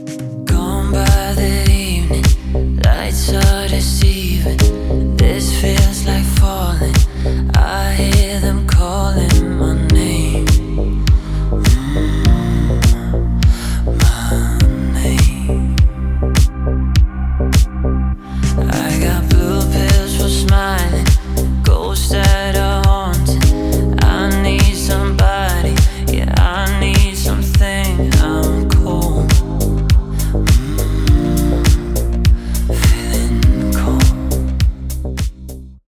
Gone by the evening, lights are deceiving. This feels like falling. I hear them calling my name. My name. I got blue pills for smiling, ghosts that are haunting. I need somebody, yeah, I need something. I'm